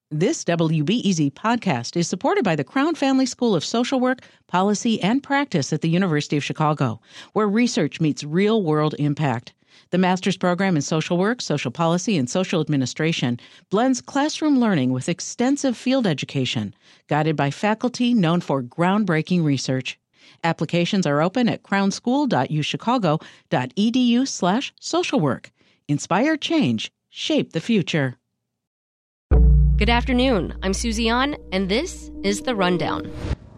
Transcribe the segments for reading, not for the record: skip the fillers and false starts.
This WBEZ podcast is supported by the Crown Family School of Social Work, Policy, and Practice at the University of Chicago, where research meets real-world impact. The master's program in social work, social policy, and social administration blends classroom learning with extensive field education, guided by faculty known for groundbreaking research. Applications are open at crownschool.uchicago.edu/socialwork. Inspire change. Shape the future. Good afternoon. I'm Susie An, and this is The Rundown.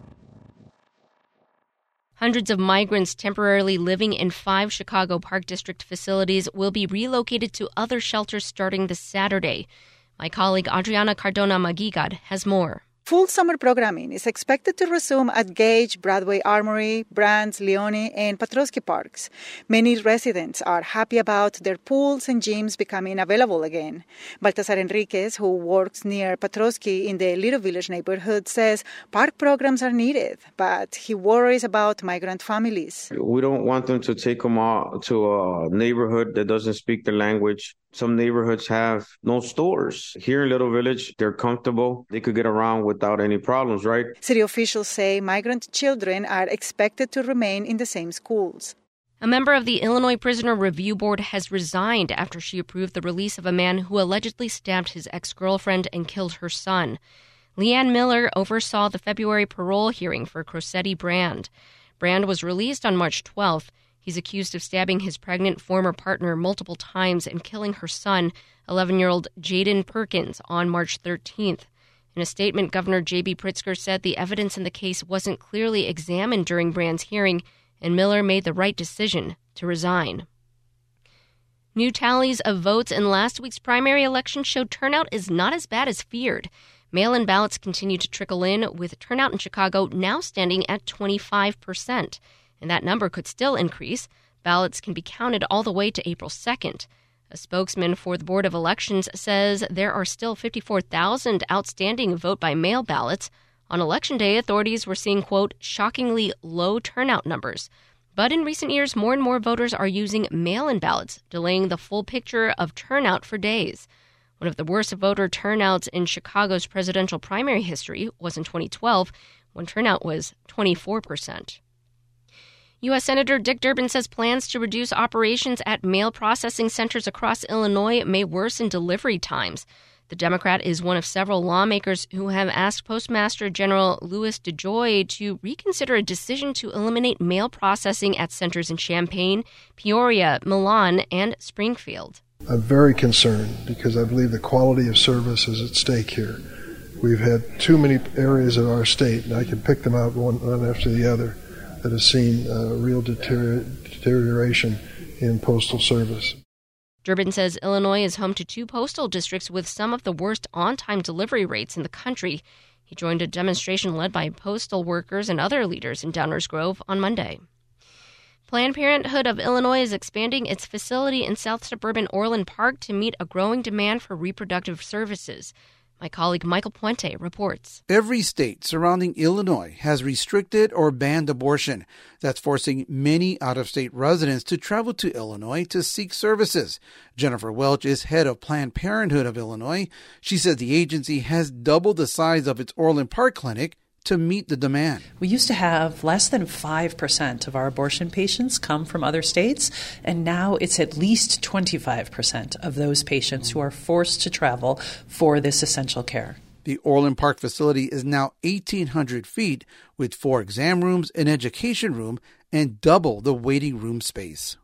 Hundreds of migrants temporarily living in 5 Chicago Park District facilities will be relocated to other shelters starting this Saturday. My colleague Adriana Cardona-Maguigad has more. Full summer programming is expected to resume at Gage, Broadway Armory, Brands, Leone, and Patrosky Parks. Many residents are happy about their pools and gyms becoming available again. Baltasar Enriquez, who works near Patrosky in the Little Village neighborhood, says park programs are needed, but he worries about migrant families. We don't want them to take them out to a neighborhood that doesn't speak the language. Some neighborhoods have no stores. Here in Little Village, they're comfortable. They could get around without any problems, right? City officials say migrant children are expected to remain in the same schools. A member of the Illinois Prisoner Review Board has resigned after she approved the release of a man who allegedly stabbed his ex-girlfriend and killed her son. Leanne Miller oversaw the February parole hearing for Crosetti Brand. Brand was released on March 12th. He's accused of stabbing his pregnant former partner multiple times and killing her son, 11-year-old Jaden Perkins, on March 13th. In a statement, Governor J.B. Pritzker said the evidence in the case wasn't clearly examined during Brand's hearing, and Miller made the right decision to resign. New tallies of votes in last week's primary election showed turnout is not as bad as feared. Mail-in ballots continue to trickle in, with turnout in Chicago now standing at 25%. And that number could still increase. Ballots can be counted all the way to April 2nd. A spokesman for the Board of Elections says there are still 54,000 outstanding vote-by-mail ballots. On Election Day, authorities were seeing, quote, shockingly low turnout numbers. But in recent years, more and more voters are using mail-in ballots, delaying the full picture of turnout for days. One of the worst voter turnouts in Chicago's presidential primary history was in 2012, when turnout was 24%. U.S. Senator Dick Durbin says plans to reduce operations at mail processing centers across Illinois may worsen delivery times. The Democrat is one of several lawmakers who have asked Postmaster General Louis DeJoy to reconsider a decision to eliminate mail processing at centers in Champaign, Peoria, Milan, and Springfield. I'm very concerned because I believe the quality of service is at stake here. We've had too many areas of our state, and I can pick them out one after the other, that has seen real deterioration in postal service. Durbin says Illinois is home to 2 postal districts with some of the worst on-time delivery rates in the country. He joined a demonstration led by postal workers and other leaders in Downers Grove on Monday. Planned Parenthood of Illinois is expanding its facility in south suburban Orland Park to meet a growing demand for reproductive services. My colleague Michael Puente reports. Every state surrounding Illinois has restricted or banned abortion. That's forcing many out-of-state residents to travel to Illinois to seek services. Jennifer Welch is head of Planned Parenthood of Illinois. She said the agency has doubled the size of its Orland Park clinic to meet the demand. We used to have less than 5% of our abortion patients come from other states, and now it's at least 25% of those patients who are forced to travel for this essential care. The Orland Park facility is now 1,800 feet with 4 exam rooms, an education room, and double the waiting room space.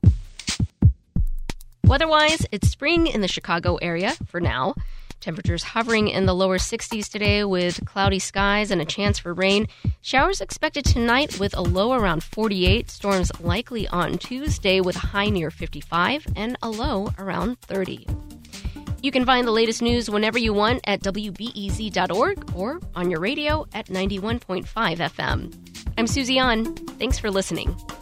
Weather-wise, it's spring in the Chicago area for now. Temperatures hovering in the lower 60s today with cloudy skies and a chance for rain. Showers expected tonight with a low around 48. Storms likely on Tuesday with a high near 55 and a low around 30. You can find the latest news whenever you want at WBEZ.org or on your radio at 91.5 FM. I'm Susie An. Thanks for listening.